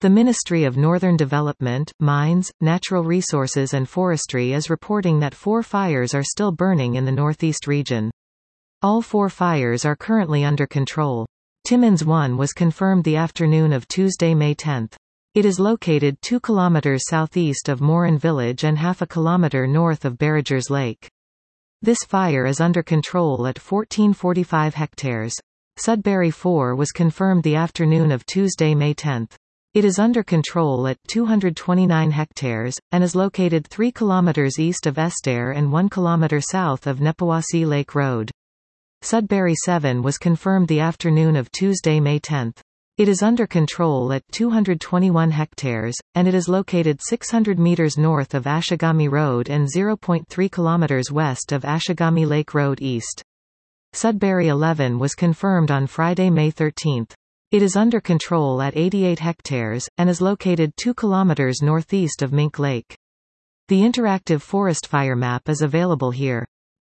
The Ministry of Northern Development, Mines, Natural Resources and Forestry is reporting that 4 fires are still burning in the northeast region. All 4 fires are currently under control. Timmins 1 was confirmed the afternoon of Tuesday, May 10. It is located 2 km southeast of Morin Village and half a kilometer north of Barragers Lake. This fire is under control at 1445 hectares. Sudbury 4 was confirmed the afternoon of Tuesday, May 10. It is under control at 229 hectares, and is located 3 km east of Estaire and 1 km south of Nepawasi Lake Road. Sudbury 7 was confirmed the afternoon of Tuesday, May 10. It is under control at 221 hectares, and it is located 600 meters north of Ashigami Road and 0.3 km west of Ashigami Lake Road East. Sudbury 11 was confirmed on Friday, May 13. It is under control at 88 hectares, and is located 2 km northeast of Mink Lake. The interactive forest fire map is available here.